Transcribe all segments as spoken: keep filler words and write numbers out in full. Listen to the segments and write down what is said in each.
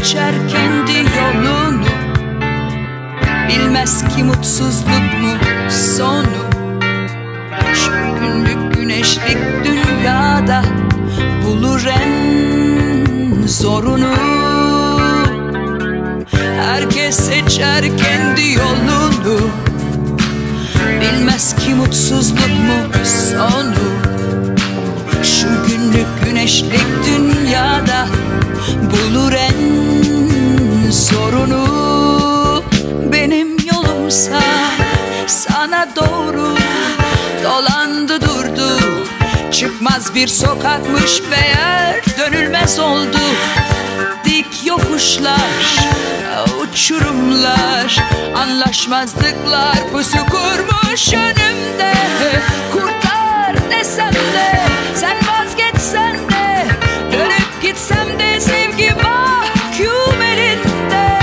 seçer kendi yolunu. Bilmez ki mutsuzluk mu sonu. Şu günlük güneşlik dünyada bulur en zorunu. Herkes seçer kendi yolunu. Bilmez ki mutsuzluk mu sonu. Şu günlük güneşlik dünyada bulur en zorunu. Benim yolumsa sana doğru dolandı durdu. Çıkmaz bir sokakmış meğer dönülmez oldu. Dik yokuşlar, uçurumlar, anlaşmazlıklar pusu kurmuş önümde. Kurtar desem de, sen vazgeçsen de, dönüp gitsem de sevgi mahkum elinde.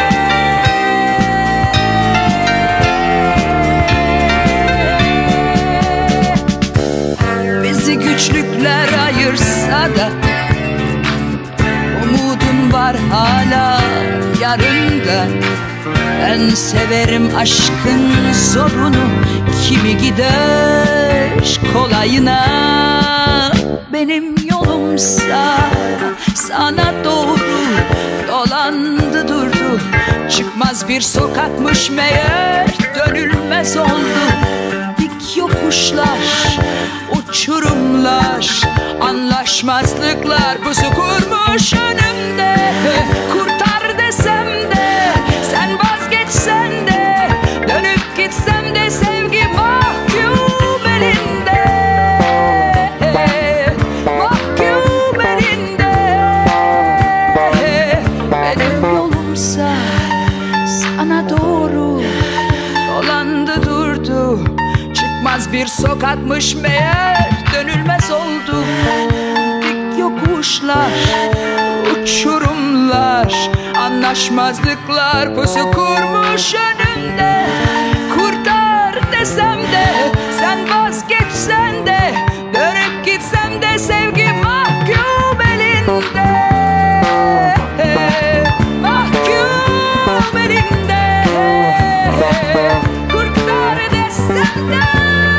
Bizi güçlükler ayırsa da umudum var hala yarında. Ben severim aşkın zorunu, kimi gider kolayına. Benim yolumsa sana doğru dolandı durdu. Çıkmaz bir sokakmış meğer dönülmez oldu. Dik yokuşlar, uçurumlar, anlaşmazlıklar pusu kurmuş önümde. Kurtar desem de, sen vazgeçsen de, dönüp gitsem de sevgi mahkum elinde. Mahkum elinde. Benim yolumsa sana doğru dolandı durdu. Çıkmaz bir sokakmış meğer dönülmez oldu. Dik yokuşlar, uçurumlar, anlaşmazlıklar pusu kurmuş önümde. Kurtar desem de, sen vazgeçsen de, dönüp gitsem de sevgi mahkum elinde. Mahkum elinde. Kurtar desem de.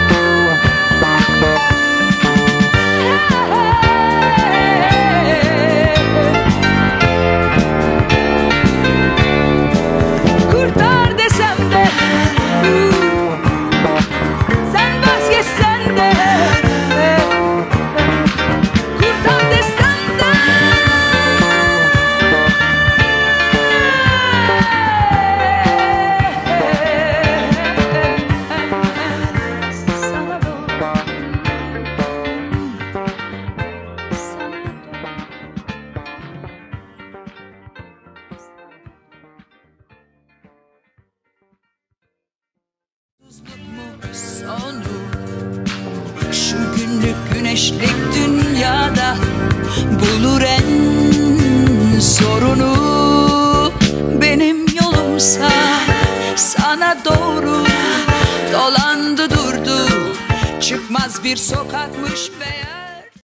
Sonu. Şu günlük güneşlik dünyada bulur en zorunu. Benim yolumsa sana doğru dolandı durdu. Çıkmaz bir sokakmış veya